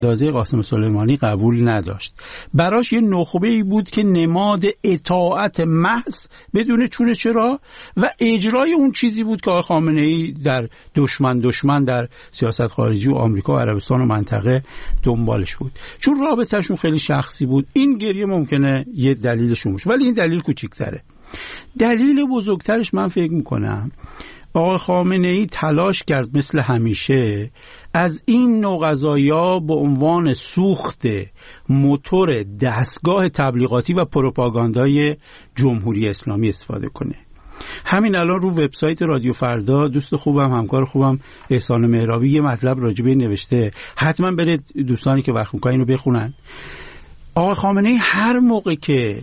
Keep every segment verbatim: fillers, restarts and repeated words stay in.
اندازه قاسم سلیمانی قبول نداشت. براش یه نخبه‌ای بود که نماد اطاعت محض بدون چونه چرا و اجرای اون چیزی بود که آقای خامنه‌ای در دشمن دشمن در سیاست خارجی و آمریکا و عربستان و منطقه دنبالش بود. چون رابطه‌شون خیلی شخصی بود، این گریه ممکنه یه دلیلشون باشه، ولی این دلیل کوچیک‌تره. دلیل بزرگترش من فکر می‌کنم آقای خامنه‌ای تلاش کرد مثل همیشه از این نوع قضایا به عنوان سوخت موتور دستگاه تبلیغاتی و پروپاگاندای جمهوری اسلامی استفاده کنه. همین الان رو وبسایت رادیو فردا دوست خوبم همکار خوبم احسان مهرابی یه مطلب راجع به این نوشته، حتما برید دوستانی که وقت می‌کنن اینو بخونن. آقای خامنه‌ای هر موقع که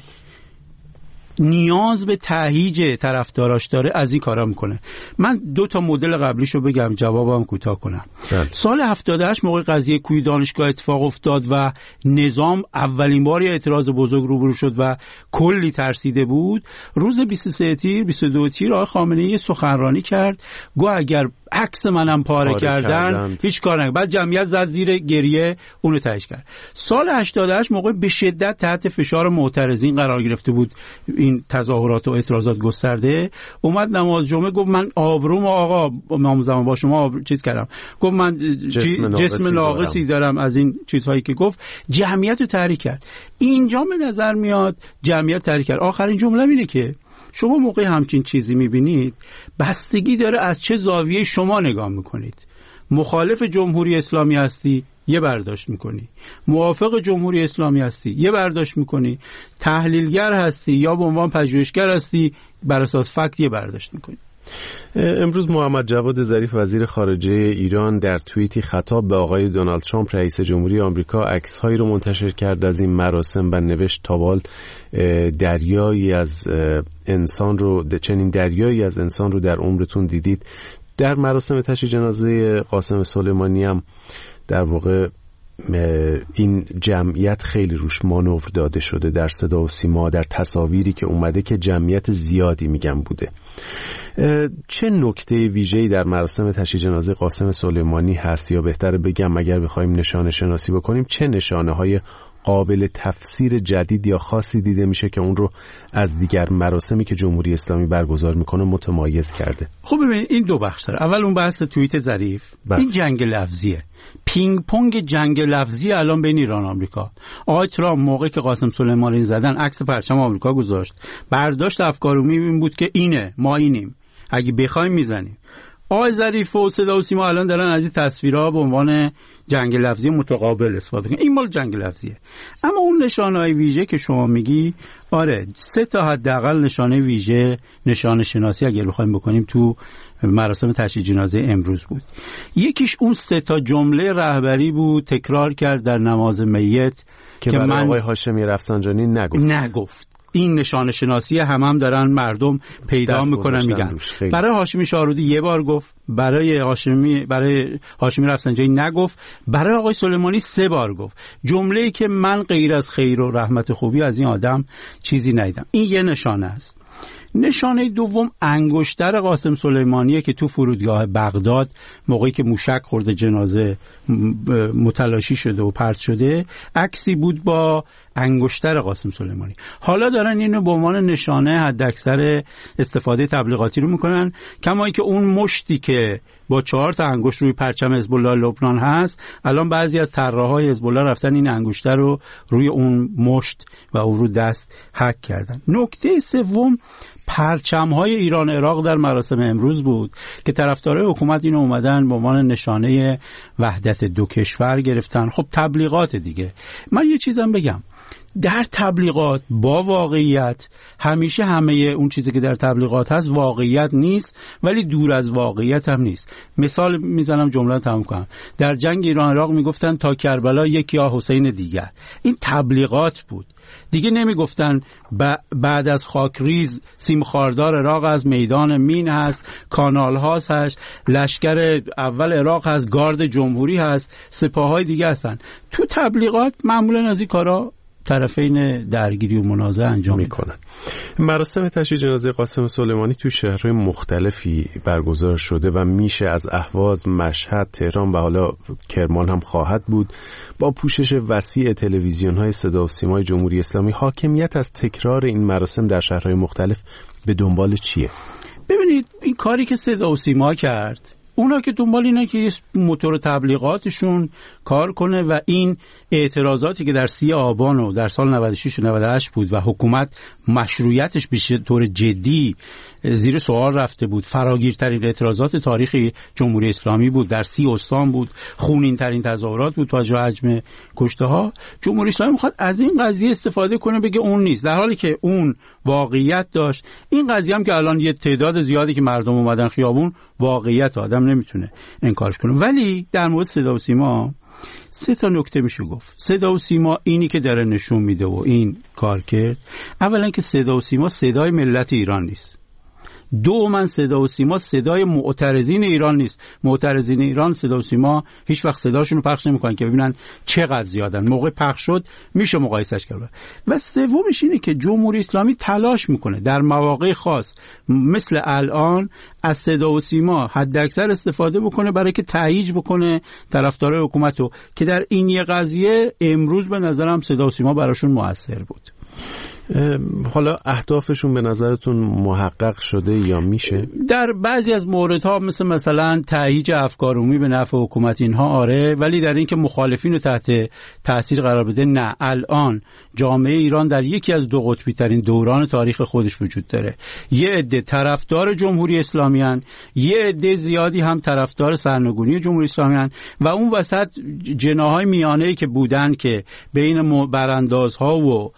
نیاز به تهییج طرفداراش داره از این کارا میکنه. من دو تا مدل قبلیشو بگم جوابم کوتاه کنم. ده. سال هفتاد و هشت موقع قضیه کوی دانشگاه اتفاق افتاد و نظام اولین بار اعتراض بزرگ روبرو شد و کلی ترسیده بود، روز بیست و سه تیر بیست و دو تیر آقای خامنه‌ای سخنرانی کرد، گفت اگر عکس منم پاره, پاره کردن کردند. هیچ کار نکنه. بعد جمعیت زد زیر گریه، اونو تایید کرد. سال هشتاد و هشت موقع به شدت تحت فشار معترضین قرار گرفته بود، این تظاهرات و اعتراضات گسترده، اومد نماز جمعه گفت من آبروم آقا امام زمان با شما آبرو... چیز کردم، گفت من جسم ناقصی, جسم ناقصی دارم. دارم از این چیزهایی که گفت. جمعیت رو تحریک کرد. اینجا به نظر میاد جمعیت تحریک کرد. آخرین جمله اینه که شما موقع همچین چیزی میبینید بستگی داره از چه زاویه شما نگاه میکنید. مخالف جمهوری اسلامی هستی یه برداشت میکنی، موافق جمهوری اسلامی هستی یه برداشت میکنی، تحلیلگر هستی یا به عنوان پژوهشگر هستی بر اساس فکت یه برداشت میکنی. امروز محمد جواد ظریف وزیر خارجه ایران در توییتی خطاب به آقای دونالد ترامپ رئیس جمهوری آمریکا عکس‌هایی رو منتشر کرد از این مراسم و نوشت تابال دریایی از انسان رو چنین دریایی از انسان رو در عمرتون دیدید. در مراسم تشییع جنازه قاسم سلیمانی هم در واقع این جمعیت خیلی روش مانور داده شده، در صدا و سیما، در تصاویری که اومده که جمعیت زیادی میگم بوده. چه نکته ویژه‌ای در مراسم تشییع جنازه قاسم سلیمانی هست، یا بهتره بگم اگر بخوایم نشانه شناسی بکنیم چه نشانه‌های قابل تفسیر جدید یا خاصی دیده میشه که اون رو از دیگر مراسمی که جمهوری اسلامی برگزار میکنه متمایز کرده؟ خب ببینید این دو بخش داره. اول اون بحث توییت ظریف، این جنگ لفظیه، پینگ پونگ جنگ لفظی الان بین ایران و آمریکا. آقای ترامپ موقعی که قاسم سلیمانی زدن عکس پرچم آمریکا گذاشت، برداشت افکار این بود که اینه، ما اینیم، اگه بخوایم میزنیم. آقای ظریف و صدا و سیما الان دارن از این تصویرها به عنوان جنگ لفظی متقابل استفاده کنن. این مال جنگ لفظیه. اما اون نشانه‌های ویژه که شما میگی، آره سه تا حداقل نشانه ویژه، نشانه شناسی اگر بخوایم بکنیم تو مراسم تشییع جنازه امروز بود. یکیش اون سه تا جمله رهبری بود تکرار کرد در نماز میت که, که من آقای هاشمی رفسنجانی نگفت. نگفت. این نشانه شناسی هم هم دارن مردم پیدا میکنن میگن. برای هاشمی شاهرودی یه بار گفت، برای هاشمی برای هاشمی رفسنجانی نگفت، برای آقای سلیمانی سه بار گفت. جمله‌ای که من غیر از خیر و رحمت خوبی از این آدم چیزی ندیدم. این یه نشانه است. نشانه دوم انگشتر قاسم سلیمانیه که تو فرودگاه بغداد موقعی که موشک خورده جنازه متلاشی شده و پرت شده، عکسی بود با انگشتر قاسم سلیمانی. حالا دارن اینو به عنوان نشانه حداکثر استفاده تبلیغاتی رو میکنن، کما که اون مشتی که با چهار تا انگشت روی پرچم حزب الله لبنان هست، الان بعضی از طراحای حزب الله رفتن این انگشتر رو روی اون مشت و اون رو دست حک کردن. نکته سوم پرچم‌های ایران عراق در مراسم امروز بود که طرفدارای حکومت اینو اومدن به عنوان نشانه وحدت دو کشور گرفتن. خب تبلیغات دیگه. من یه چیزم بگم، در تبلیغات با واقعیت همیشه همه اون چیزی که در تبلیغات هست واقعیت نیست، ولی دور از واقعیت هم نیست. مثال میزنم جمله تموم کنم. در جنگ ایران عراق میگفتن تا کربلا یک یا حسین دیگر. این تبلیغات بود. دیگه نمیگفتن بعد از خاکریز سیم خاردار عراق از میدان مین هست، کانال هاست هست، لشکر اول عراق هست، گارد جمهوری هست، سپاههای دیگه هستن. تو تبلیغات معمولا از این کارا طرفین درگیری و منازعه انجام میکنن. مراسم تشییع جنازه قاسم سلیمانی تو شهرهای مختلفی برگزار شده و میشه از اهواز، مشهد، تهران و حالا کرمان هم خواهد بود. با پوشش وسیع تلویزیون‌های صدا و سیمای جمهوری اسلامی، حاکمیت از تکرار این مراسم در شهرهای مختلف به دنبال چیه؟ ببینید این کاری که صدا و سیما کرد، اونا که دنبال اینه که یه موتور تبلیغاتشون کار کنه و این اعتراضاتی که در سی آبان و در سال نود و شش و نود و هشت بود و حکومت مشروعیتش به طور جدی زیر سوال رفته بود، فراگیرترین اعتراضات تاریخ جمهوری اسلامی بود، در سی استان بود، خونین ترین تظاهرات بود تا حجم کشته ها. جمهوری اسلامی میخواد از این قضیه استفاده کنه بگه اون نیست، در حالی که اون واقعیت داشت. این قضیه هم که الان یه تعداد زیادی که مردم اومدن خیابون، واقعیت آدم نمیتونه انکارش کنه. ولی در مورد صدا و سیما سه تا نکته میشه گفت. صدا و سیما اینی که داره نشون میده و این کار کرد، اولا که صدا و سیما صدای ملت ایران نیست. دوما صدا و سیما صدای معترضین ایران نیست. معترضین ایران صدا و سیما هیچ وقت صداشون رو پخش نمیکنن که ببینن چقدر زیادن. موقع پخش شد میشه مقایسش کرد. و سومش اینه که جمهوری اسلامی تلاش میکنه در مواقع خاص مثل الان از صدا و سیما حداکثر استفاده بکنه برای که تهییج بکنه طرفدارای حکومتو، که در این یه قضیه امروز به نظرم صدا و سیما براشون موثر بود. حالا اهدافشون به نظرتون محقق شده یا میشه؟ در بعضی از موردها مثل مثلا تهییج افکار عمومی به نفع حکومت اینها آره، ولی در این که مخالفین رو تحت تاثیر قرار بده نه. الان جامعه ایران در یکی از دو قطبی ترین دوران تاریخ خودش وجود داره. یه عده طرفدار جمهوری اسلامی هن، یه عده زیادی هم طرفدار سرنگونی جمهوری اسلامی هن و اون وسط جناحهای میانه‌ای که بودن که بین براندازها و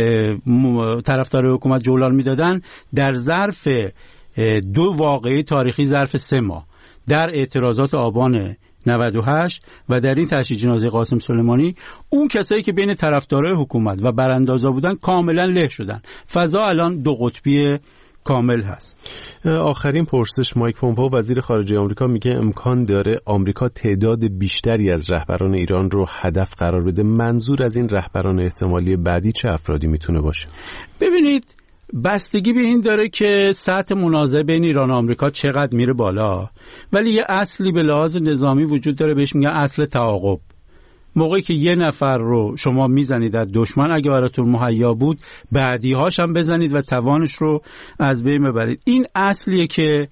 طرفدار حکومت جولان میدادن، در ظرف دو واقعه تاریخی، ظرف سه ماه، در اعتراضات آبان نود و هشت و در این تشییع جنازه قاسم سلیمانی، اون کسایی که بین طرفدارای حکومت و براندازا بودن کاملا له شدن. فضا الان دو قطبی کامل هست. آخرین پرسش، مایک پومپئو وزیر خارجه آمریکا میگه امکان داره آمریکا تعداد بیشتری از رهبران ایران رو هدف قرار بده. منظور از این رهبران احتمالی بعدی چه افرادی میتونه باشه؟ ببینید بستگی به این داره که سطح منازعه بین ایران و آمریکا چقدر میره بالا، ولی یه اصلی به لحاظ نظامی وجود داره بهش میگن اصل تعاقب. موقعی که یه نفر رو شما میزنید از دشمن، اگه براتون مهیا بود بعدی‌هاش هم بزنید و توانش رو از بین ببرید. این اصلیه که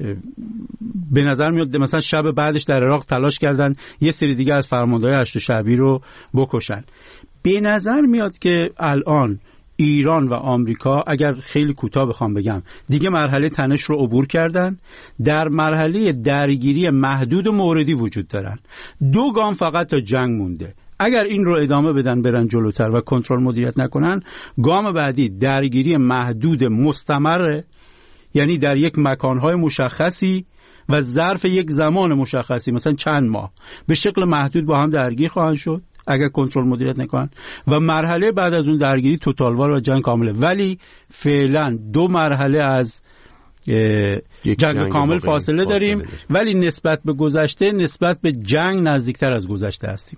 به نظر میاد مثلا شب بعدش در عراق تلاش کردن یه سری دیگه از فرماندهان هشت شعبی رو بکشن. به نظر میاد که الان ایران و آمریکا، اگر خیلی کوتاه بخوام بگم، دیگه مرحله تنش رو عبور کردن، در مرحله درگیری محدود و موردی وجود دارن. دو گام فقط تا جنگ مونده. اگر این رو ادامه بدن برن جلوتر و کنترل مدیریت نکنن، گام بعدی درگیری محدود مستمره، یعنی در یک مکانهای مشخصی و ظرف یک زمان مشخصی، مثلا چند ماه، به شکل محدود با هم درگیر خواهند شد اگر کنترل مدیریت نکنن، و مرحله بعد از اون درگیری توتالوار و جنگ کامله. ولی فعلا دو مرحله از جنگ, جنگ کامل فاصله داریم، داریم ولی نسبت به گذشته، نسبت به جنگ نزدیکتر از گذشته هستیم.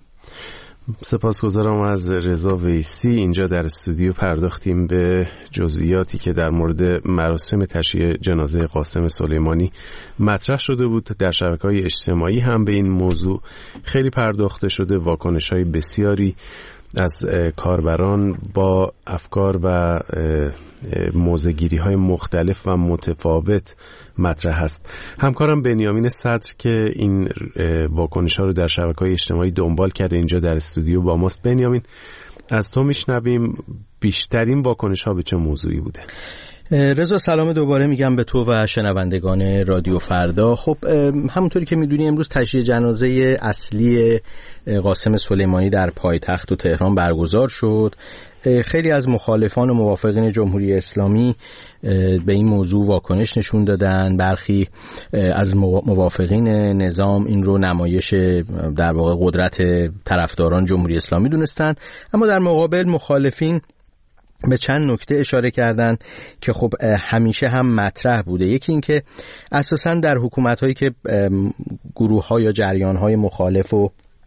سپاسگزارم از رضا ویسی. اینجا در استودیو پرداختیم به جزئیاتی که در مورد مراسم تشییع جنازه قاسم سلیمانی مطرح شده بود. در شبکه‌های اجتماعی هم به این موضوع خیلی پرداخته شده. واکنش‌های بسیاری از کاربران با افکار و موضع‌گیری‌های مختلف و متفاوت مطرح هست. همکارم بنیامین صدر که این واکنش‌ها رو در شبکه‌های اجتماعی دنبال کرده اینجا در استودیو با ماست. بنیامین، از تو میشنویم بیشترین واکنش‌ها به چه موضوعی بوده؟ رضا سلام دوباره میگم به تو و شنوندگان رادیو فردا. خب همونطوری که میدونی امروز تشییع جنازه اصلی قاسم سلیمانی در پایتخت و تهران برگزار شد. خیلی از مخالفان و موافقین جمهوری اسلامی به این موضوع واکنش نشون دادن. برخی از موافقین نظام این رو نمایش در واقع قدرت طرفداران جمهوری اسلامی دونستن، اما در مقابل مخالفین به چند نکته اشاره کردن که خب همیشه هم مطرح بوده. یکی این که اساساً در حکومت‌هایی که گروه‌ها یا جریان‌های مخالف و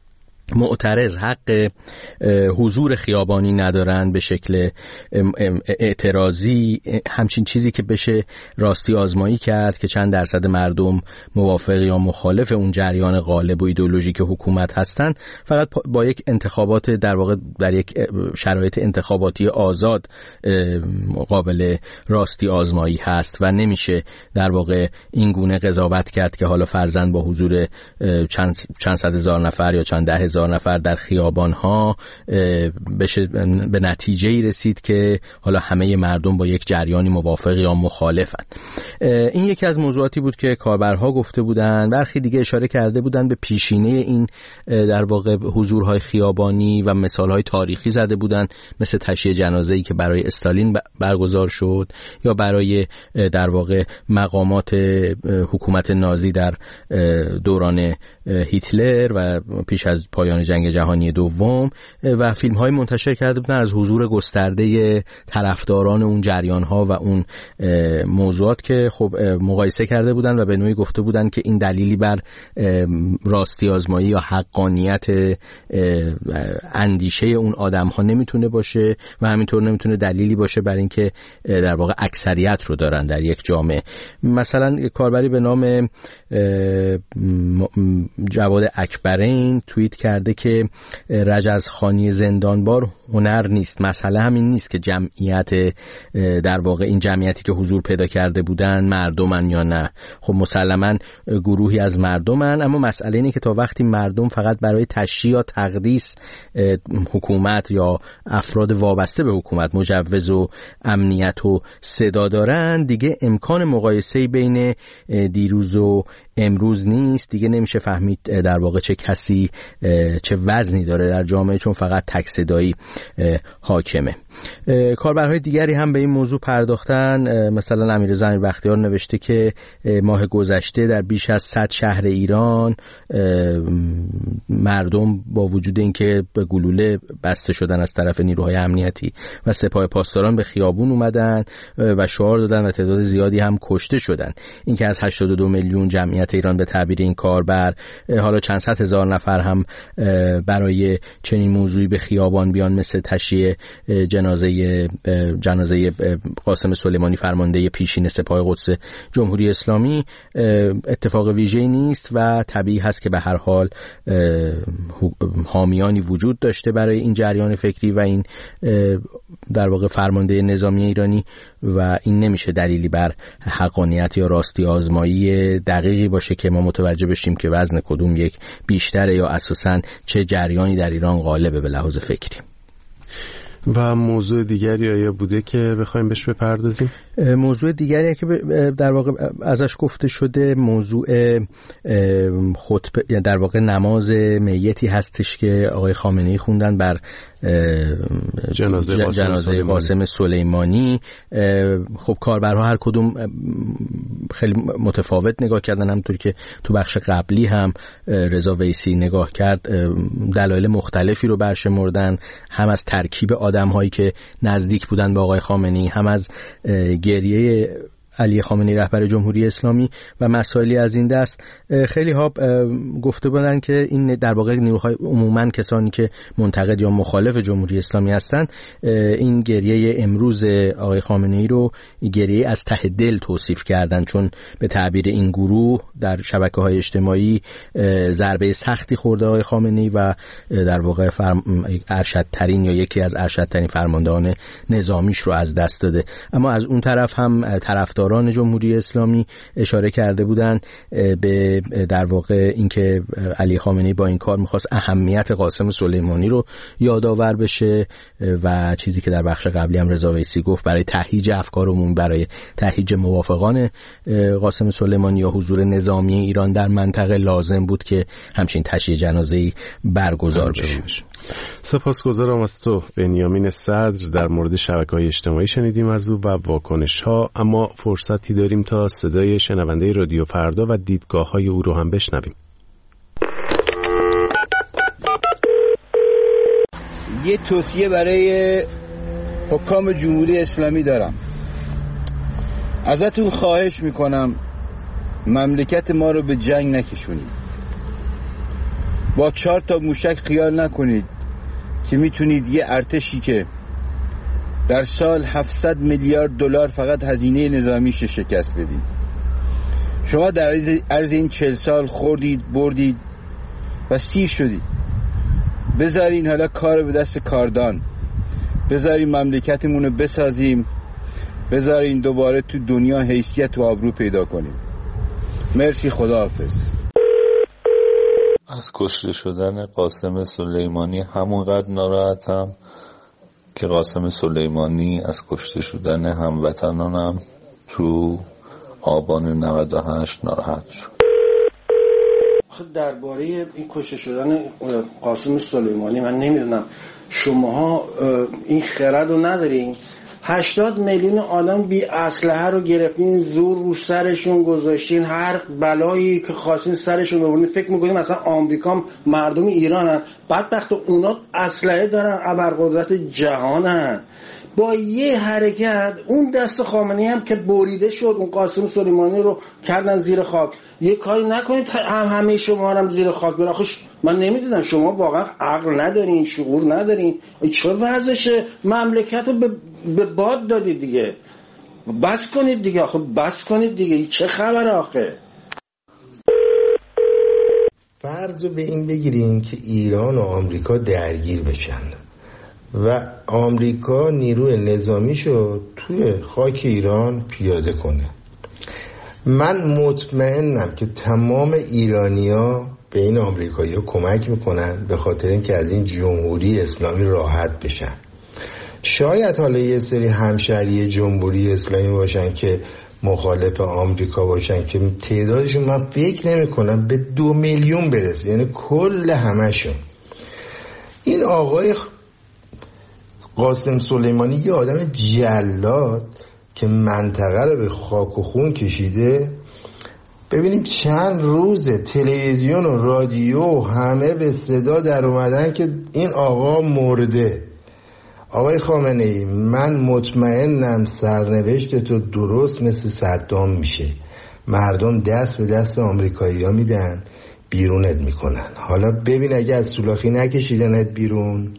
معترض حق حضور خیابانی ندارن به شکل اعتراضی، همچین چیزی که بشه راستی آزمایی کرد که چند درصد مردم موافق یا مخالف اون جریان غالب و ایدئولوژیک حکومت هستن، فقط با یک انتخابات در واقع در یک شرایط انتخاباتی آزاد قابل راستی آزمایی هست و نمیشه در واقع این گونه قضاوت کرد که حالا فرضاً با حضور چند چند صد هزار نفر یا چند ده هزار نفر در خیابان‌ها بشه به نتیجه‌ای رسید که حالا همه مردم با یک جریانی موافق یا مخالفن. این یکی از موضوعاتی بود که کاربرها گفته بودن. برخی دیگه اشاره کرده بودن به پیشینه این در واقع حضورهای خیابانی و مثالهای تاریخی زده بودن، مثل تشییع جنازه‌ای که برای استالین برگزار شد یا برای در واقع مقامات حکومت نازی در دوران هیتلر و پیش از پایان جنگ جهانی دوم، و فیلم‌های منتشر کرده بودن از حضور گسترده طرفداران اون جریان‌ها و اون موضوعات که خب مقایسه کرده بودن و به نوعی گفته بودن که این دلیلی بر راستی آزمایی یا حقانیت اندیشه اون آدم‌ها نمیتونه باشه و همینطور نمیتونه دلیلی باشه بر اینکه در واقع اکثریت رو دارن در یک جامعه. مثلا کاربری به نام جواد اکبرین توییت کرده که رجزخانی زندانبار هنر نیست، مسئله همین نیست که جمعیت در واقع این جمعیتی که حضور پیدا کرده بودن مردمن یا نه. خب مسلماً گروهی از مردمن، اما مسئله اینه که تا وقتی مردم فقط برای تشییع یا تقدیس حکومت یا افراد وابسته به حکومت مجوز و امنیت و صدا دارن، دیگه امکان مقایسه‌ای بین دیروز و امروز نیست. دیگه نمیشه فهمید در واقع چه کسی چه وزنی داره در جامعه، چون فقط تک صدایی حاکمه. کاربرهای دیگری هم به این موضوع پرداختن. مثلا امیررضا امیربختیار نوشته که ماه گذشته در بیش از صد شهر ایران مردم با وجود اینکه به گلوله بسته شدن از طرف نیروهای امنیتی و سپاه پاسداران به خیابون اومدن و شعار دادن و تعداد زیادی هم کشته شدن. اینکه از هشتاد و دو میلیون جمعیت ایران به تعبیر این کاربر حالا چند صد هزار نفر هم برای چنین موضوعی به خیابان بیان، مثل تشییع جنازه جنازه قاسم سلیمانی فرمانده پیشین سپاه قدس جمهوری اسلامی، اتفاق ویژه‌ای نیست و طبیعی هست که به هر حال حامیانی وجود داشته برای این جریان فکری و این در واقع فرمانده نظامی ایرانی، و این نمیشه دلیلی بر حقانیت یا راستی آزمایی دقیقی باشه که ما متوجه بشیم که وزن کدوم یک بیشتره یا اساساً چه جریانی در ایران غالبه به لحاظ فکری. و موضوع دیگری آیا بوده که بخوایم بهش بپردازیم؟ موضوع دیگری که در واقع ازش گفته شده موضوع خطبه، یعنی در واقع نماز میتی هستش که آقای خامنه‌ای خوندن بر جنازه قاسم, جنازه قاسم سلیمانی. خب کاربرها هر کدوم خیلی متفاوت نگاه کردن، همونطور که تو بخش قبلی هم رضا ویسی نگاه کرد دلایل مختلفی رو برشمردن، هم از ترکیب آدم‌هایی که نزدیک بودن به آقای خامنه‌ای، هم از گریه علی خامنه‌ای رهبر جمهوری اسلامی و مسائلی از این دست. خیلی ها گفته بودن که این در واقع نیروهای عموما کسانی که منتقد یا مخالف جمهوری اسلامی هستن این گریه امروز آقای خامنه‌ای رو گریه از ته دل توصیف کردن، چون به تعبیر این گروه در شبکه‌های اجتماعی ضربه سختی خورده آقای خامنه‌ای و در واقع فرم... ارشدترین یا یکی از ارشدترین فرماندهان نظامیش رو از دست داده. اما از اون طرف هم طرفدار ران جمهوری اسلامی اشاره کرده بودن به در واقع اینکه علی خامنه‌ای با این کار می‌خواست اهمیت قاسم سلیمانی رو یادآور بشه و چیزی که در بخش قبلی هم رضا ویسی گفت، برای تهییج افکار عمومی، برای تهییج موافقان قاسم سلیمانی یا حضور نظامی ایران در منطقه لازم بود که همچین تشییع جنازه‌ای برگزار بشه. سپاسگزارم از تو بنیامین صدر. در مورد شبکه‌های اجتماعی شنیدیم از او و واکنش‌ها، اما فرصتی داریم تا صدای شنونده رادیو فردا و دیدگاه‌های او رو هم بشنویم. یه توصیه برای حکام جمهوری اسلامی دارم. ازتون خواهش میکنم مملکت ما رو به جنگ نکشونید. با چهار تا موشک خیال نکنید که میتونید یه ارتشی که در سال هفتصد میلیارد دلار فقط هزینه نظامیش شکست بدید. شما در عرض این چهل سال خوردید، بردید و سیر شدید. بذارین حالا کار به دست کاردان، بذارین مملکتمون رو بسازیم، بذارین دوباره تو دنیا حیثیت و آبرو پیدا کنیم. مرسی، خداحافظ. از کشته شدن قاسم سلیمانی همونقدر ناراحتم که قاسم سلیمانی از کشته شدن هموطنانم تو آبان نود و هشت ناراحت شد. درباره این کشته شدن قاسم سلیمانی من نمیدونم شماها این خرد رو ندارین؟ هشتاد میلیون آدم بی اسلحه رو گرفتین، زور رو سرشون گذاشتین، هر بلایی که خواستین سرشون ببرین. فکر میکنیم مثلا آمریکا مردم ایرانن، بدبخت اونا اسلحه دارن، ابرقدرت جهانن. با یه حرکت اون دست خامنه‌ای هم که بریده شد، اون قاسم سلیمانی رو کردن زیر خاک. یه کاری نکنید هم همه شما هم زیر خاک برن. آخه من نمیدونم شما واقعا عقل ندارین، شعور ندارین. چه وضعشه؟ مملکت رو به, به باد دادید دیگه. بس کنید دیگه، آخه بس کنید دیگه. چه خبر آخه؟ فرض رو به این بگیرین که ایران و آمریکا درگیر بشن و آمریکا نیروی نظامیشو توی خاک ایران پیاده کنه. من مطمئنم که تمام ایرانیا به این آمریکایی‌ها کمک میکنن به خاطر اینکه از این جمهوری اسلامی راحت بشن. شاید حالا یه سری همشهری جمهوری اسلامی باشن که مخالف آمریکا باشن که تعدادشون من فکر نمی کنم به دو میلیون برسه، یعنی کل همشون. این آقای قاسم سلیمانی یه آدم جلاد که منطقه رو به خاک و خون کشیده. ببینیم چند روز تلویزیون و رادیو همه به صدا در اومدن که این آقا مرده. آقای خامنه ای، من مطمئنم سرنوشت تو درست مثل صدام میشه. مردم دست به دست آمریکایی ها میدن، بیرونت میکنن. حالا ببین اگه از سولاخی نکشیدنت بیرون.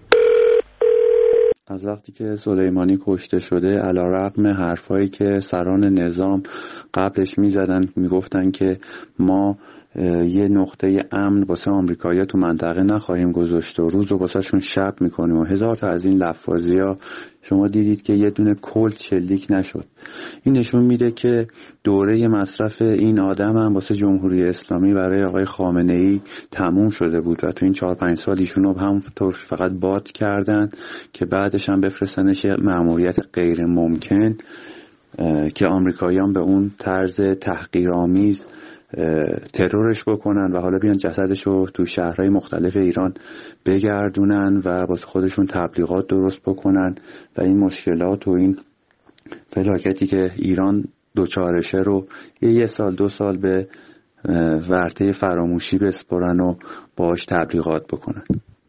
از وقتی که سلیمانی کشته شده، علیرغم حرفایی که سران نظام قبلش میزدن، میگفتن که ما یه نقطه امن واسه آمریکایی‌ها تو منطقه نخواهیم گذاشت و روز رو واسهشون شب میکنیم و هزار تا از این لفاظی‌ها، شما دیدید که یه دونه کلت شلیک نشد. این نشون میده که دوره مصرف این آدم هم واسه جمهوری اسلامی برای آقای خامنه‌ای تموم شده بود و تو این چهار پنج سال ایشون رو همونطور فقط باد کردن که بعدش هم بفرستنش مأموریت غیر ممکن که آمریکاییان به اون طرز تحقیرآمیز ترورش بکنن و حالا بیان جسدش رو تو شهرهای مختلف ایران بگردونن و واسه خودشون تبلیغات درست بکنن و این مشکلات و این فلاکتی که ایران دوچارشه رو یه, یه سال دو سال به ورطه فراموشی بسپرن و باش تبلیغات بکنن.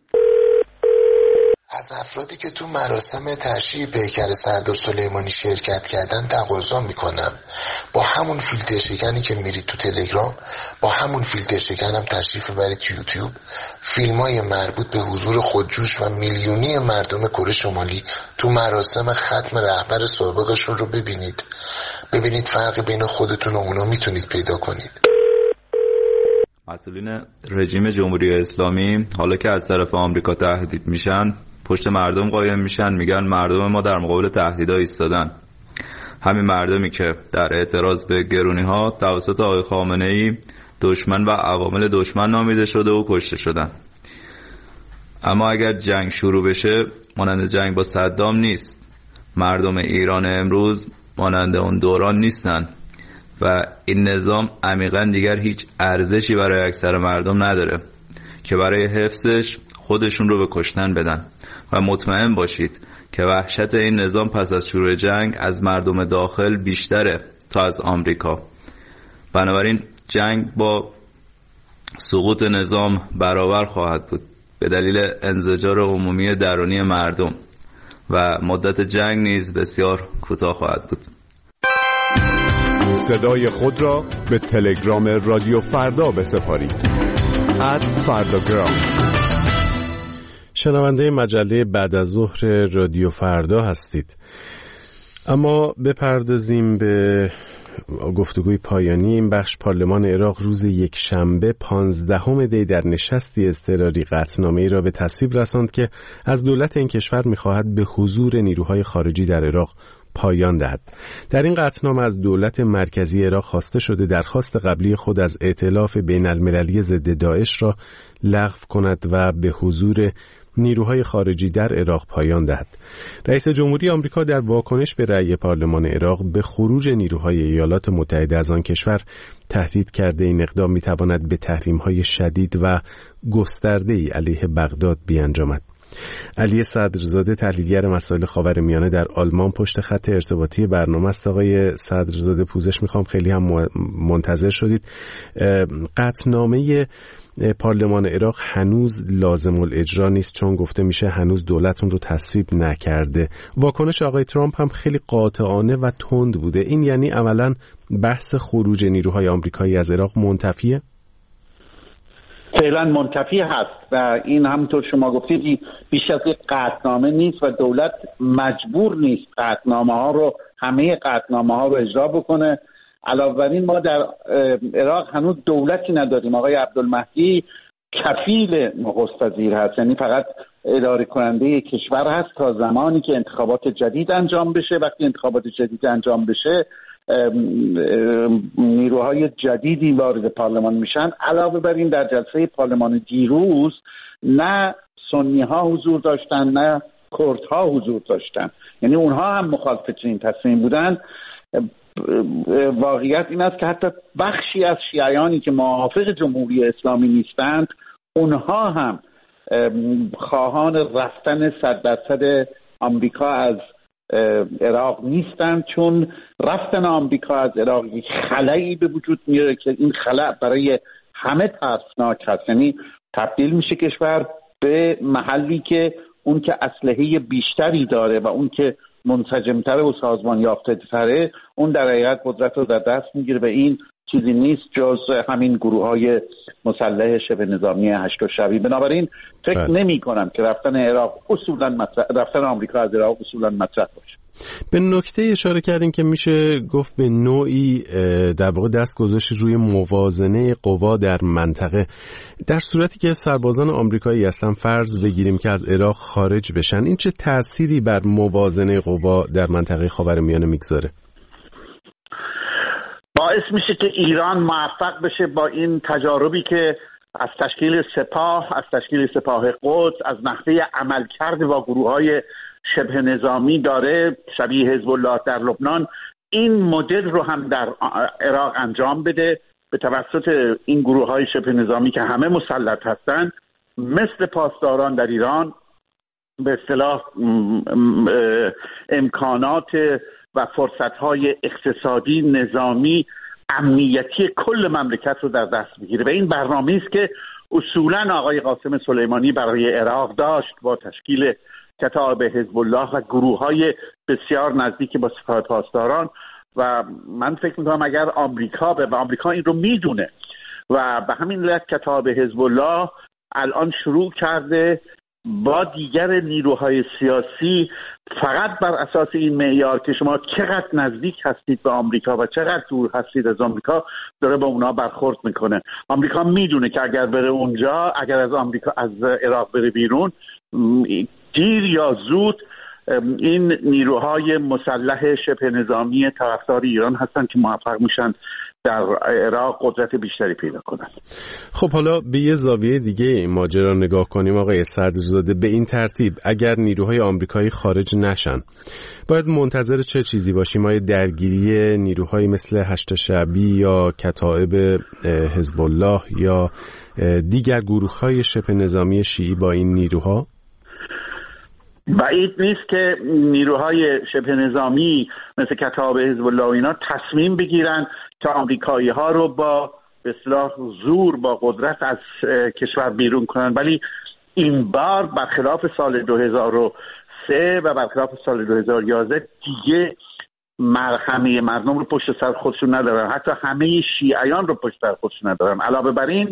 از افرادی که تو مراسم تشییع پیکر سردار سلیمانی شرکت کردن تقاضا میکنم با همون فیلتر شکنی که میرید تو تلگرام، با همون فیلتر شکن هم تشریف ببرید تو یوتیوب، فیلمای مربوط به حضور خودجوش و میلیونی مردم کره شمالی تو مراسم ختم رهبر سابقشون رو ببینید. ببینید فرق بین خودتون و اونا میتونید پیدا کنید. مسئولین رژیم جمهوری اسلامی حالا که از طرف آمریکا تهدید میشن، پشت مردم قایم میشن، میگن مردم ما در مقابل تهدیدها ایستادن. همین مردمی که در اعتراض به گرونی‌ها توسط آقای خامنه‌ای دشمن و عوامل دشمن نامیده شده و کشته شدن. اما اگر جنگ شروع بشه، مانند جنگ با صدام نیست. مردم ایران امروز مانند اون دوران نیستن و این نظام عمیقاً دیگر هیچ ارزشی برای اکثر مردم نداره که برای حفظش خودشون رو به کشتن بدن. و مطمئن باشید که وحشت این نظام پس از شروع جنگ از مردم داخل بیشتره تا از آمریکا. بنابراین جنگ با سقوط نظام برابر خواهد بود به دلیل انزجار عمومی درونی مردم و مدت جنگ نیز بسیار کوتاه خواهد بود. صدای خود را به تلگرام رادیو فردا بسپارید. ات فرداگرام. شنونده مجله بعد از ظهر رادیو فردا هستید. اما بپردازیم به گفتگوی پایانی این بخش. پارلمان عراق روز یک شنبه پانزدهم دی در نشستی اضطراری قطعنامه‌ای را به تصویب رساند که از دولت این کشور می‌خواهد به حضور نیروهای خارجی در عراق پایان دهد. در این قطعنامه از دولت مرکزی عراق خواسته شده درخواست قبلی خود از ائتلاف بین المللی ضد داعش را لغو کند و به حضور نیروهای خارجی در عراق پایان دهد. رئیس جمهوری آمریکا در واکنش به رأی پارلمان عراق به خروج نیروهای ایالات متحده از آن کشور تهدید کرده این اقدام می‌تواند به تحریم‌های شدید و گسترده‌ای علیه بغداد بیانجامد. علی صدرزاده تحلیلگر مسائل خاورمیانه در آلمان پشت خط ارتباطی برنامه است. آقای صدرزاده پوزش میخوام، خیلی هم منتظر شدید. قطعنامه پارلمان عراق هنوز لازم الاجرا نیست چون گفته میشه هنوز دولت اون رو تصویب نکرده. واکنش آقای ترامپ هم خیلی قاطعانه و تند بوده. این یعنی عملاً بحث خروج نیروهای آمریکایی از عراق منتفیه؟ فعلا منتفی هست و این همونطور شما گفتید بیش از یک قطعنامه نیست و دولت مجبور نیست قطعنامه ها رو همه قطعنامه ها رو اجرا بکنه. علاوه بر این ما در عراق هنوز دولتی نداریم. آقای عبدالمهدی کفیل نخست وزیر هست، یعنی فقط اداره کننده کشور هست تا زمانی که انتخابات جدید انجام بشه. وقتی انتخابات جدید انجام بشه نیروهای جدیدی وارد پارلمان میشن. علاوه بر این در جلسه پارلمان دیروز نه سنی ها حضور داشتن نه کرد ها حضور داشتن، یعنی اونها هم مخالف این تصمیم بودن. واقعیت این است که حتی بخشی از شیعیانی که موافق جمهوری اسلامی نیستند اونها هم خواهان رفتن صد درصد آمریکا از عراق نیستند، چون رفتن آمریکا از عراق یک خلایی به وجود میاره که این خلا برای همه ترسناک هست. یعنی تبدیل میشه کشور به محلی که اون که اسلحه بیشتری داره و اون که منسجمتر و سازمان یافته تره اون در حقیقت قدرت رو در دست میگیره و این چیزی نیست جز همین گروه های مسلح شبه نظامی هشت شبی. بنابراین فکر نمی کنم که رفتن عراق اصولا مطرح، رفتن آمریکا از عراق اصولا مطرح باشه. به نکته اشاره کردین که میشه گفت به نوعی در واقع دست گذاشت روی موازنه قوا در منطقه. در صورتی که سربازان آمریکایی اصلا فرض بگیریم که از عراق خارج بشن، این چه تأثیری بر موازنه قوا در منطقه خاورمیانه میگذاره؟ باعث میشه که ایران موفق بشه با این تجاربی که از تشکیل سپاه، از تشکیل سپاه قدس، از نحوه عملکرد با گروه‌های شبه نظامی داره شبیه حزب الله در لبنان، این مدل رو هم در عراق انجام بده به توسط این گروه‌های شبه نظامی که همه مسلط هستند، مثل پاسداران در ایران به اصطلاح امکانات و فرصت‌های اقتصادی، نظامی، امنیتی کل مملکت رو در دست بگیره. و این برنامه‌ای است که اصولاً آقای قاسم سلیمانی برای عراق داشت با تشکیل کتاب حزب الله و گروه‌های بسیار نزدیک با سپاه پاسداران. و من فکر می‌کنم اگر آمریکا به و آمریکا این رو می‌دونه و به همین علت کتاب حزب الله الان شروع کرده با دیگر نیروهای سیاسی فقط بر اساس این معیار که شما چقدر نزدیک هستید به آمریکا و چقدر دور هستید از آمریکا داره با اونا برخورد میکنه. آمریکا میدونه که اگر بره اونجا، اگر از آمریکا از عراق بره بیرون، دیر یا زود این نیروهای مسلح شبه نظامی طرفدار ایران هستن که موفق میشن در عراق قدرت بیشتری پیدا کنن. خب حالا به یه زاویه دیگه این ماجرا نگاه کنیم آقای صدرزاده. به این ترتیب اگر نیروهای آمریکایی خارج نشن باید منتظر چه چیزی باشیم؟ آیا درگیری نیروهای مثل هشت شعبی یا کتائب حزب الله یا دیگر گروه‌های شبه نظامی شیعی با این نیروها؟ بعید نیست که نیروهای شبه نظامی مثل کتائب حزب الله و اینا تصمیم بگیرن که آمریکایی ها رو با به اصطلاح زور با قدرت از کشور بیرون کنن، ولی این بار برخلاف سال دو هزار و سه و برخلاف سال دو هزار و یازده دیگه همه مردم رو پشت سر خودشون ندارن، حتی همه شیعیان رو پشت سر خودشون ندارن. علاوه بر این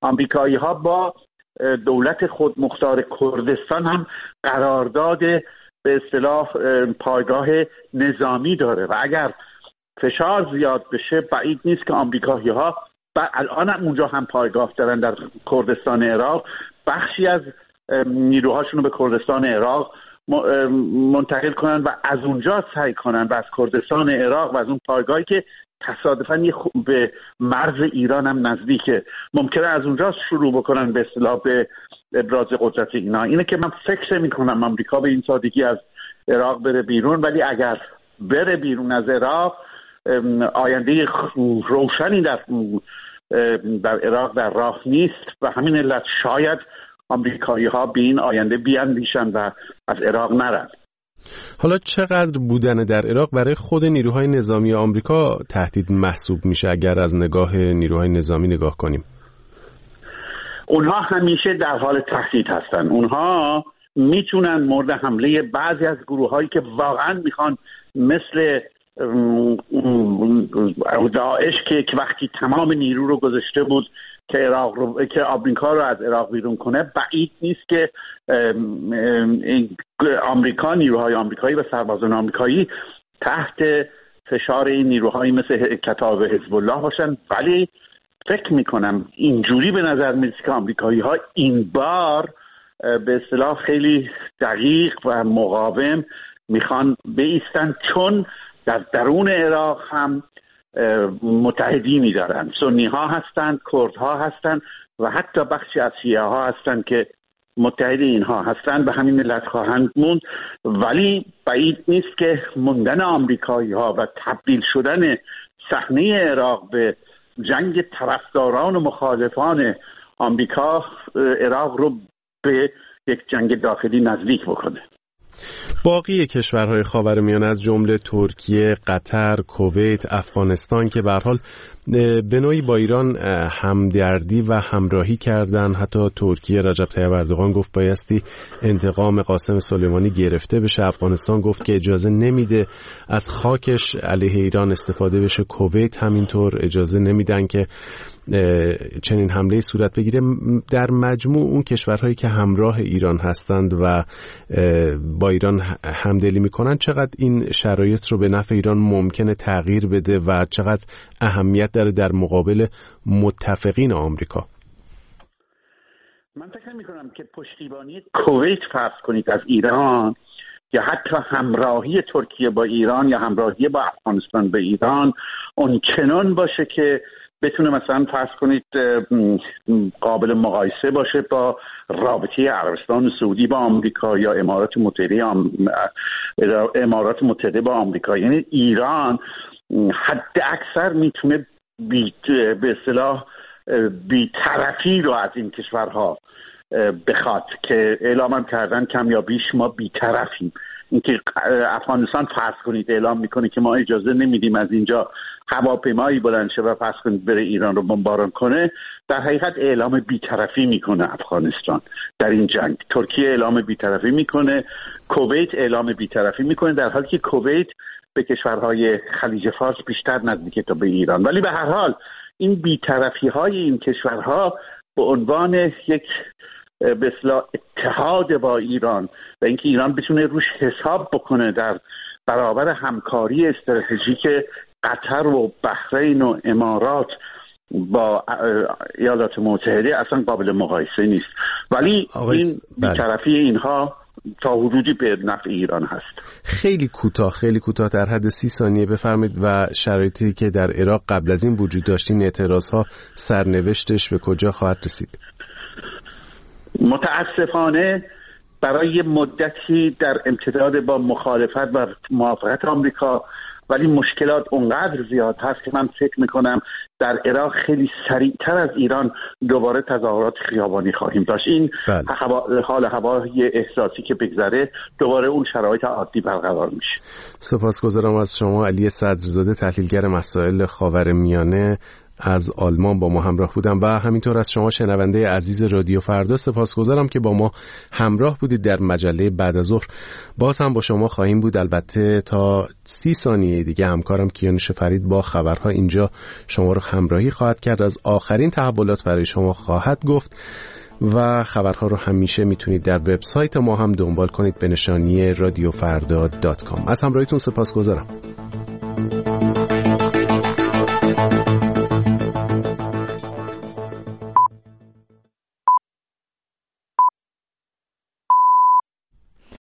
آمریکایی ها با دولت خودمختار کردستان هم قرارداد به اصطلاح پایگاه نظامی داره و اگر فشار زیاد بشه بعید نیست که آمریکایی ها و الان هم اونجا هم پایگاه دارن در کردستان عراق، بخشی از نیروهاشون رو به کردستان عراق منتقل کنن و از اونجا سعی کنن و از کردستان عراق و از اون پایگاهی که تصادفاً یه به مرز ایران هم نزدیکه ممکنه از اونجا شروع بکنن به اصطلاح به ابراز قدرت اینا. اینه که من فکر میکنم آمریکا به این سادگی از عراق بره بیرون، ولی اگر بره بیرون از عراق آینده روشنی در در عراق در راه نیست و همین علت شاید آمریکایی ها به این آینده بیاندیشن و از عراق نرن. حالا چقدر بودن در عراق برای خود نیروهای نظامی آمریکا تهدید محسوب میشه اگر از نگاه نیروهای نظامی نگاه کنیم؟ اونها همیشه در حال تهدید هستن. اونها میتونن مورد حمله بعضی از گروهایی که واقعا میخوان مثل داعش که وقتی تمام نیرو رو گذاشته بود که عراق رو که آمریکا رو از عراق بیرون کنه، بعید نیست که آمریکا نیروهای آمریکایی و سربازان آمریکایی تحت فشار این نیروهایی مثل کتاب حزب الله باشن. ولی فکر میکنم اینجوری به نظر میرسه که آمریکایی ها این بار به اصطلاح خیلی دقیق و مقاوم میخوان بایستن، چون در درون عراق هم متحدینی دارن، سنی ها هستند، کرد ها هستند و حتی بخشی از شیعه ها هستند که متحد اینها هستند، به همین علت خواهند موند. ولی بعید نیست که موندن آمریکایی ها و تبدیل شدن صحنه عراق به جنگ طرفداران و مخالفان آمریکا عراق رو به یک جنگ داخلی نزدیک بکنه. باقی کشورهای خاورمیانه از جمله ترکیه، قطر، کویت، افغانستان که به هر حال به نوعی با ایران همدردی و همراهی کردن، حتی ترکیه رجب طیب اردوغان گفت بایستی انتقام قاسم سلیمانی گرفته بشه، افغانستان گفت که اجازه نمیده از خاکش علیه ایران استفاده بشه، کویت همینطور اجازه نمیدن که چنین حمله صورت بگیره. در مجموع اون کشورهایی که همراه ایران هستند و با ایران همدلی میکنن، چقدر این شرایط رو به نفع ایران ممکنه تغییر بده و چقدر اهمیت داره در مقابل متفقین آمریکا؟ من فکر میکنم که پشتیبانی کویت فرض کنید از ایران یا حتی همراهی ترکیه با ایران یا همراهی با افغانستان به ایران اون چنان باشه که بتونه مثلا فرض کنید قابل مقایسه باشه با رابطه عربستان سعودی با آمریکا یا امارات متحده آم... امارات متحده با آمریکا. یعنی ایران حد اکثر میتونه بی... به اصطلاح بی‌طرفی رو از این کشورها بخواد که اعلام کردن کم یا بیش ما بی‌طرفیم. اینکه افغانستان فرض کنید اعلام میکنه که ما اجازه نمیدیم از اینجا هواپیمایی بلند شه و فرض کنید بره ایران رو بمباران کنه، در حقیقت اعلام بی‌طرفی میکنه افغانستان در این جنگ. ترکیه اعلام بی‌طرفی میکنه، کویت اعلام بی‌طرفی میکنه، در حالی که کویت به کشورهای خلیج فارس بیشتر نزدیکه تا به ایران. ولی به هر حال این بی‌طرفی های این کشورها به عنوان یک به اصطلاح اتحاد با ایران و اینکه ایران بتونه روش حساب بکنه در برابر همکاری استراتژیک قطر و بحرین و امارات با ایالات متحده اصلا قابل مقایسه نیست. ولی این بی‌طرفی اینها تا حدودی به نفع ایران هست. خیلی کوتاه خیلی کوتاه در حد سی ثانیه بفرمایید و شرایطی که در عراق قبل از این وجود داشتین، اعتراضها سرنوشتش به کجا خواهد رسید؟ متاسفانه برای مدتی در امتداد با مخالفت و موافقت آمریکا، ولی مشکلات اونقدر زیاد هست که من فکر میکنم در عراق خیلی سریعتر از ایران دوباره تظاهرات خیابانی خواهیم داشت. این حال هوای احساسی که بگذره دوباره اون شرایط عادی برقرار میشه. سپاسگزارم از شما علی صدرزاده، تحلیلگر مسائل خاورمیانه از آلمان با ما همراه بودن و همینطور از شما شنونده عزیز رادیو فردا سپاسگزارم که با ما همراه بودید در مجله بعد از ظهر. باز هم با شما خواهیم بود، البته تا سی ثانیه دیگه همکارم کیانوش فرید با خبرها اینجا شما رو همراهی خواهد کرد، از آخرین تحولات برای شما خواهد گفت و خبرها رو همیشه میتونید در وبسایت ما هم دنبال کنید به نشانی رادیو فردا دات کام. از همراهیتون سپاسگزارم.